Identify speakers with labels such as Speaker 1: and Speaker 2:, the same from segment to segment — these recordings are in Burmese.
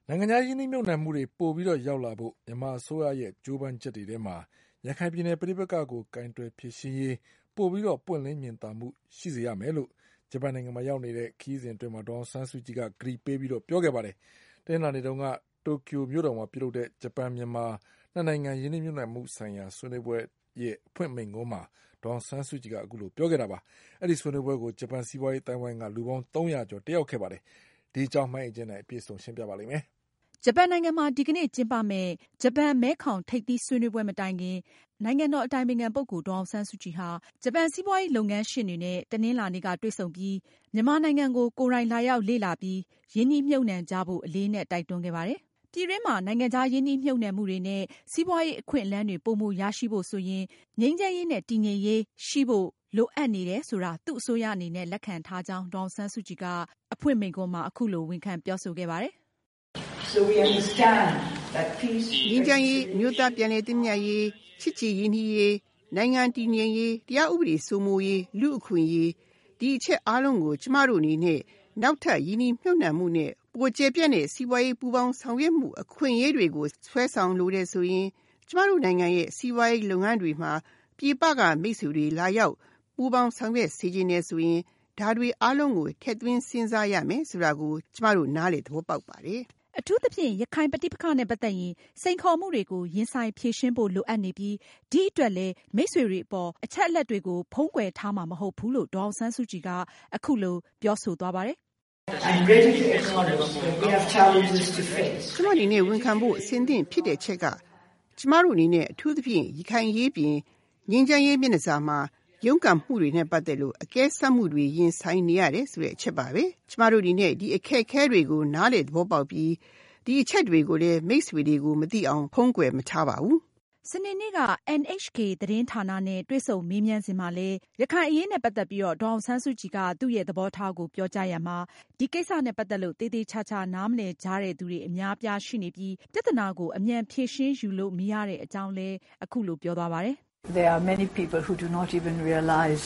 Speaker 1: နိုင်ငံခြားရင်းနှီးမြှုပ်နှံမှုတွေပိုပြီးရောက်လာဖို့မြန်မာအစိုးရရဲ့ကြိုးပမ်းချက်တွေထဲမှာရခိုင်ပြည်နယ်ပဋိပက္ခကိုကင်တွယ်ဖြေရှင်းရေးပိုပြီးပွင့်လင်းမြင်သာမှုရှိစေရမယ်လို့ဂျပန်နိုင်ငံမှာရောက်နေတဲ့ခရီးစဉ်အတွင်းမှာဒေါ်အောင်ဆန်းစုကြည်ကကတိပေးပြီးပြောခဲ့ပါတယ်။တနင်္လာနေ့တုန်းကတိုကျိုမြို့တော်မှာပြုလုပ်တဲ့ဂျပန်မြန်မာနှစ်နိုင်ငံရင်းနှီးမြှုပ်နှံမှုဆိုင်ရာဆွေးနွေးပွဲရဲ့အဖွင့်မိန့်ခွန်းမှာဒေါ်အောင်ဆန်းစုကြည်ကအခုလိုပြောခဲ့တာပါ။အဲဒီဆွေးနွေးပွဲကိုဂျပန်စီးပွားရေးအသိုင်းအဝိုင်းကလူပေါင်း300ကျော်တက်ရောက်ခဲ့ပါတယ်။ဒီအကြောင်းမှအကျဉ်းနဲ့အပြည့်အစုံရှင်းပြပါလိမ့်မယ်
Speaker 2: ။ဂျပန်နိုင်ငံမှာဒီကနေ့ကျင်းပမယ့်ဂျပန်မဲခေါင်ထိပ်သီးဆွေးနွေးပွဲမတိုင်ခင်နိုင်ငံတော်အတိုင်ပင်ခံပုဂ္ဂိုလ်ဒေါ်အောင်ဆန်းစုကြည်ဟာဂျပန်စီးပွားရေးလုပ်ငန်းရှင်တွေနဲ့တနင်္လာနေ့ကတွေ့ဆုံပြီးမြန်မာနိုင်ငံကိုကိုယ်တိုင်လာရောက်လေ့လာပြီးရင်းနှီးမြှုပ်နှံကြဖို့အလေးအနက်တိုက်တွန်းခဲ့ပါတယ်။ပြည်တွင်းမှာနိုင်ငံခြားရင်းနှီးမြှုပ်နှံမှုတွေနဲ့စီးပွားရေးအခွင့်အလမ်းတွေပိုမိုရရှိဖို့ဆိုရင်ငြိမ်းချမ်းရေးနဲ့တည်ငြိမ်ရေးရှိဖို့လိုအပ်နေတယ်ဆိုတာသူ့အစိုးရအနေနဲ့လက်ခံထားကြောင်းဒေါ်အောင်ဆန်းစုကြည်ကအဖွင့်မိန့်ခွန်းမှာအခုလိုဝန်ခံပြောဆိုခဲ့ပါတယ်။
Speaker 3: So we understand that peace
Speaker 4: ငြိမ်းချမ်းရေးမြို့သားပြန်လည်တည်မြဲရေးချစ်ကြည်ရင်းနှီးရေးနိုင်ငံတည်ငြိမ်ရေးတရားဥပဒေစိုးမိုးရေးလူ့အခွင့်အရေးဒီအချက်အားလုံးကိုကျမတို့အနေနဲ့နောက်ထပ်ရင်းနှီးမြှုပ်နှံမှုနဲ့ပိုကျယ်ပြန့်တဲ့စီးပွားရေးပူးပေါင်းဆောင်ရွက်မှုအခွင့်အရေးတွေကိုဆွဲဆောင်လိုတဲ့ဆိုရင်ကျမတို့နိုင်ငံရဲ့စီးပွားရေးလုပ်ငန်းတွေမှာပြည်ပကမိတ်ဆွေတွေလာရောက်ပူးပေါင်းဆောင်ရွက်စေခြင်းနဲ့ဆိုရင်ဒါတွေအားလုံးကိုထည့်သွင်းစဉ်းစားရမယ်ဆိုတာကိုကျမတို့နားလည်သဘောပေါက်ပါတယ်
Speaker 2: ။အထူးသဖြင့်ရခိုင်ပဋိပက္ခနဲ့ပတ်သက်ရင်စိန်ခေါ်မှုတွေကိုရင်ဆိုင်ဖြေရှင်းဖို့လိုအပ်နေပြီးဒီအတွက်လည်းမိတ်ဆွေတွေအပေါ်အချက်အလက်တွေကိုဖုံးကွယ်ထားမှာမဟုတ်ဘူးလို့ဒေါ်အောင်ဆန်းစုကြည်ကအခုလိုပြောဆိုသွားပါတယ်။
Speaker 3: I'm ready to acknowledge that we have challenges to face.
Speaker 4: ကျမအနေနဲ့ဝန်ခံဖို့အဆင်သင့်ဖြစ်တဲ့ချက်ကကျမတို့အနေနဲ့အထူးသဖြင့်ရခိုင်ရေးပြင်ငြိမ်းချမ်းရေးမျက်နှာစာမှာရုန်းကန်မှုတွေနဲ့ပတ်သက်လို့အကဲဆတ်မှုတွေရင်ဆိုင်နေရတယ်ဆိုတဲ့အချက်ပါပဲ။ကျမတို့ဒီနဲ့ဒီအခက်အခဲတွေကိုနားလည်သဘောပေါက်ပြီးဒီအချက်တွေကိုလည်းမိတ်ဆွေတွေကိုမသိအောင်ဖုံးကွယ်မထားပါဘူး
Speaker 2: ။စနေနေ့က NHK သတင်းဌာနနဲ့တွေ့ဆုံမေးမြန်းစဉ်မှာလည်းရခိုင်အရေးနဲ့ပတ်သက်ပြီးဒေါ်အောင်ဆန်းစုကြည်ကသူ့ရဲ့သဘောထားကိုပြောကြားရမှာဒီကိစ္စနဲ့ပတ်သက်လို့သေသေးချာချာနားမလည်ကြတဲ့သူတွေအများအပြားရှိနေပြီးပြဿနာကိုအမြန်ဖြေရှင်းယူလို့မရတဲ့အကြောင်းလည်းအခုလိုပြောသွားပါတယ်။
Speaker 3: There are many people who do not even realize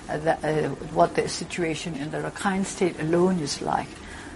Speaker 3: what the situation in the Rakhine state alone is like,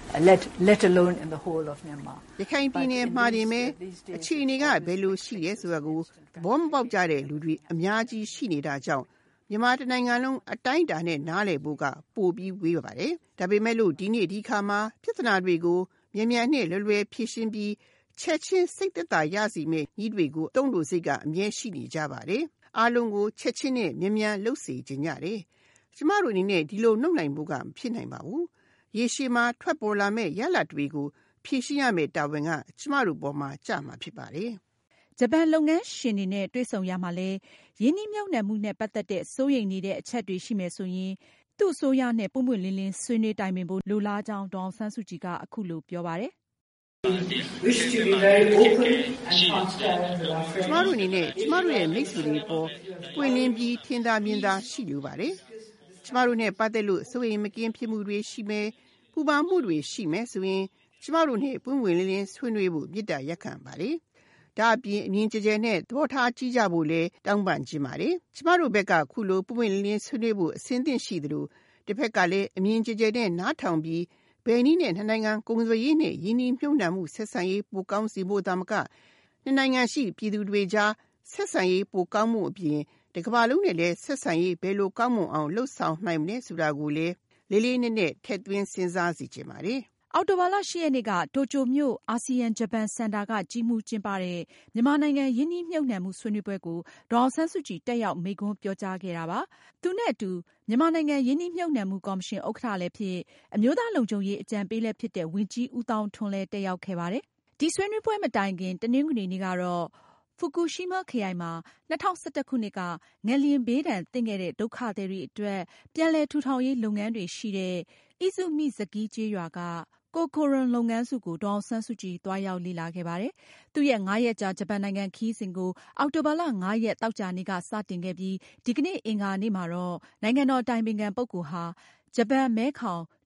Speaker 3: let alone in the whole of Myanmar.
Speaker 4: ရခိုင်ပြည်နယ်မှာတင်ပဲအခြေအနေကဘယ်လိုရှိရဲဆိုတာကိုဘောမပေါက်ကြတဲ့လူတွေအများကြီးရှိနေတာကြောင့်မြန်မာတနိုင်ငံလုံးအတိုင်းအတာနဲ့နားလည်ဖို့ကပိုပြီးဝေးပါတယ်။ဒါပေမဲ့လို့ဒီနေ့ဒီခါမှာပြဿနာတွေကိုမြန်မြန်နဲ့လွယ်လွယ်ဖြေရှင်းပြီးချက်ချင်းစိတ်သက်သာရစီမဲ့ဤတွေကိုတုံ့လို့စိတ်ကအမြဲရှိနေကြပါတယ်။အားလုံးကိုချက်ချင်းနဲ့မြန်မြန်လှုပ်စေခြင်းရတယ်။ကျမတို့အနေနဲ့ဒီလိုနှုတ်နိုင်ဖို့ကမဖြစ်နိုင်ပါဘူး။ရေရှည်မှာထွက်ပေါ်လာမဲ့ရလဒ်တွေကိုဖြေရှင်းရမယ့်တာဝန်ကကျမတို့ပေါ်မှာကျမှာဖြစ်ပါတယ်
Speaker 2: ။ဂျပန်လုပ်ငန်းရှင်တွေနဲ့တွေ့ဆုံရမှာလဲရင်းနှီးမြှုပ်နှံမှုနဲ့ပတ်သက်တဲ့စိုးရိမ်နေတဲ့အချက်တွေရှိမယ်ဆိုရင်သူ့အစိုးရနဲ့ပွင့်ပွင့်လင်းလင်းဆွေးနွေးတိုင်ပင်ဖို့လိုလားကြောင်းဒေါ်အောင်ဆန်းစုကြည်ကအခုလိုပြောပါတယ်
Speaker 3: ။ Wish to be very open and transparent with our friends.
Speaker 4: ကျမတို့အနေနဲ့ကျမတို့ရဲ့မိတ်ဆွေတွေပေါ်ပွင့်လင်းပြီးထင်သာမြင်သာရှိလိုပါတယ်။ကျမတို့နဲ့ပတ်သက်လို့စိုးရိမ်မကင်းဖြစ်မှုတွေရှိမယ်ပူပန်မှုတွေရှိမယ်ဆိုရင်ကျမတို့နဲ့ပွင့်ပွင့်လင်းလင်းဆွေးနွေးဖို့မေတ္တာရပ်ခံပါတယ်။ဒါအပြင်အမြင်ကျကျနဲ့သဘောထားကြီးကြဖို့လည်းတောင်းပန်ခြင်းပါတယ်။ကျမတို့ဘက်ကခုလိုပွင့်ပွင့်လင်းလင်းဆွေးနွေးဖို့အဆင်သင့်ရှိသလိုတစ်ဖက်ကလည်းအမြင်ကျကျနဲ့နားထောင်ပြီးဘယ်နည်းနဲ့နှစ်နိုင်ငံကုန်သွယ်ရေးနဲ့ယင်းနှီးမြှုပ်နှံမှုဆက်ဆံရေးပိုကောင်းစီဖို့သာမကနှစ်နိုင်ငံရှိပြည်သူတွေကြားဆက်ဆံရေးပိုကောင်းမှုအပြင်တကမ္ဘာလုံးနဲ့လည်းဆက်ဆံရေးဘယ်လိုကောင်းမွန်အောင်လှုပ်ဆောင်နိုင်မလဲဆိုတာကိုလည်းလေးလေးနက်နက်ထည့်သွင်းစဉ်းစားစီခြင်းပါတယ်
Speaker 2: ။အောက်တိုဘာလ 8 ရက်နေ့ကတိုကျိုမြို့အာဆီယံဂျပန်စင်တာကကြီးမှူးကျင်းပတဲ့မြန်မာနိုင်ငံရင်းနှီးမြှုပ်နှံမှုဆွေးနွေးပွဲကိုဒေါ်အောင်ဆန်းစုကြည်တက်ရောက်မိန့်ခွန်းပြောကြားခဲ့တာပါ။သူနဲ့အတူမြန်မာနိုင်ငံရင်းနှီးမြှုပ်နှံမှုကော်မရှင်ဥက္ကဋ္ဌလည်းဖြစ်အမျိုးသားလုံခြုံရေးအကြံပေးလည်းဖြစ်တဲ့ဝန်ကြီးဦးသောင်းထွန်းလည်းတက်ရောက်ခဲ့ပါတယ်။ဒီဆွေးနွေးပွဲမတိုင်ခင်တနင်္ဂနွေနေ့ကတော့ဖူကူရှီးမားခရိုင်မှာ2011ခုနှစ်ကငလျင်ဘေးဒဏ်သင့်ခဲ့တဲ့ဒုက္ခသည်တွေအတွက်ပြန်လည်ထူထောင်ရေးလုပ်ငန်းတွေရှိတဲ့အီဇုမိဇကီးကျေးရွာကကိုကိုရွန်လုပ်ငန်းစုကိုဒေါ်အောင်ဆန်းစုကြည်သွားရောက်လေ့လာခဲ့ပါတယ်။သူရဲ့9ရက်ကြာဂျပန်နိုင်ငံခရီးစဉ်ကိုအောက်တိုဘာလ9ရက်သောကြာနေ့ကစတင်ခဲ့ပြီးဒီကနေ့အင်္ဂါနေ့မှာတော့နိုင်ငံတော်အတိုင်ပင်ခံပုဂ္ဂိုလ်ဟာဂျပန်မဲခေါင်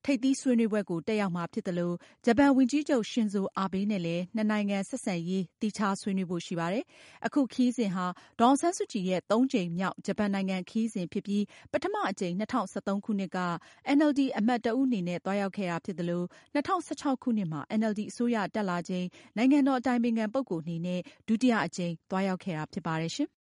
Speaker 2: ထိပ်သီးဆွေးနွေးပွဲကိုတက်ရောက်မှာဖြစ်သလို ဂျပန်ဝန်ကြီးချုပ် ရှင်ဇိုအာဘေးနဲ့လည်း နှစ်နိုင်ငံဆက်ဆံရေးသီးခြားဆွေးနွေးဖို့ရှိပါတယ်။ အခုခရီးစဉ်ဟာ ဒေါ်အောင်ဆန်းစုကြည်ရဲ့ 3 ကြိမ်မြောက်ဂျပန်နိုင်ငံခရီးစဉ်ဖြစ်ပြီး ပထမအကြိမ် 2013 ခုနှစ်က NLD အမတ်တဦးအနေနဲ့သွားရောက်ခဲ့တာဖြစ်သလို 2016 ခုနှစ်မှာ NLD အစိုးရတက်လာချိန် နိုင်ငံတော်အတိုင်ပင်ခံပုဂ္ဂိုလ်အနေနဲ့ ဒုတိယအကြိမ်သွားရောက်ခဲ့တာဖြစ်ပါတယ်ရှင်။